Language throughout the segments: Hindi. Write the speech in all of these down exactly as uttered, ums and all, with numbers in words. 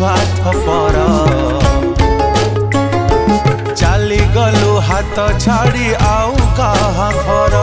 स्वार्थपर चाली गलु हाथ छाड़ी आउ कहा घर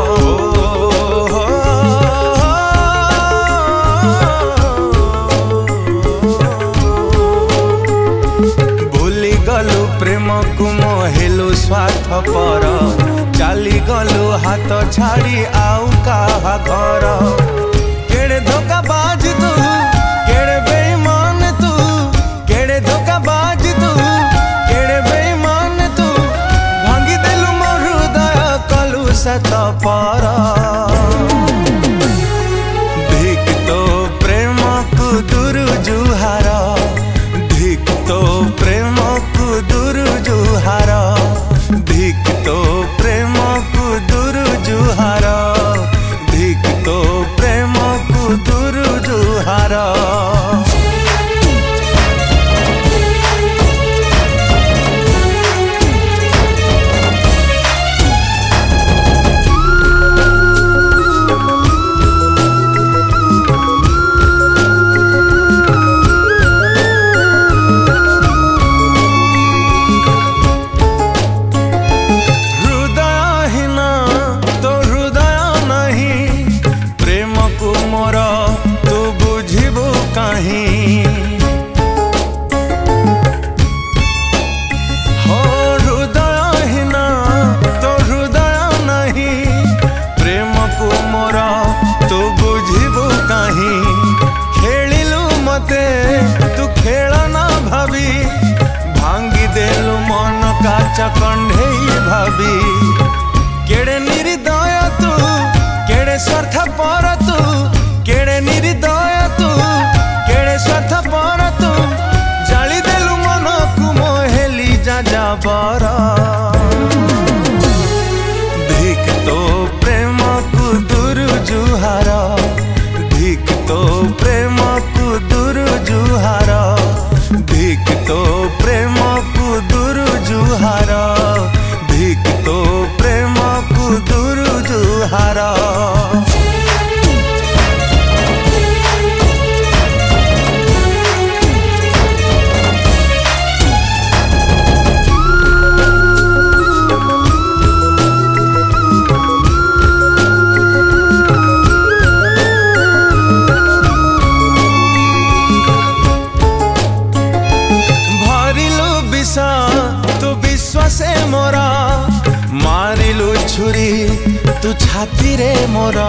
भूली गलु प्रेम को मोहेलु स्वार्थपर चाली गलु हाथ छाड़ी आउ कहा घर केड़े धोखा बाज तू केड़े बेईमान तू केड़े धोखा बाज तू केड़े बेईमान तू भांगी देलु मोर हृदय कलु सत पर धिक तो प्रेम को दूर जुहार धिक तो प्रेम को दूर जुहार धिक तो प्रेम को दूर जुहार धिक तो प्रेम को दूर जुहार तू खेल ना भाभी भांगी देलु मन काचा कंढे भाभी केड़े निर्दय तू केड़े स्वार्थपर तू केड़े निर्दय तू केड़े स्वार्थपर तू जाली देलु मन को मोहेली जा जाबर धिक तो प्रेम को दूर जुहार धिक तो प्रेम को दूर जुहार धिक तो प्रेम को दूर जुहार धिक तो प्रेम को दूर जुहार तू विश्वासे मोरा मारिलु छुरी तू छाती रे मोरा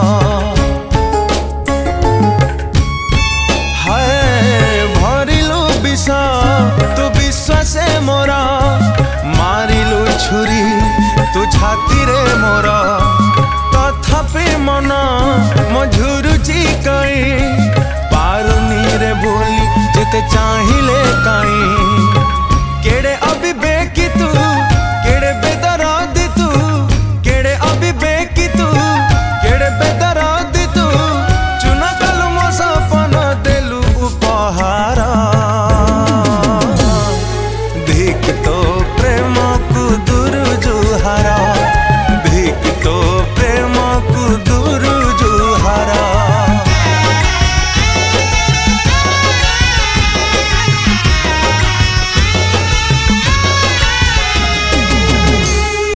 हाय भरिलु विषा तू विश्वासे मोरा मारिलु छुरी तू छाती रे मोरा तथापि मन मझुरुची कई पारुनी रे भूली जेते चाहिले कई केड़े अविवेकी तू केड़े बेदरादी तू केड़े अविवेकी तू केड़े बेदरादी तू चुना कलु मो सपन देलु उपहार धिक तो प्रेम को दूर जुहार धिक तो प्रेम को दूर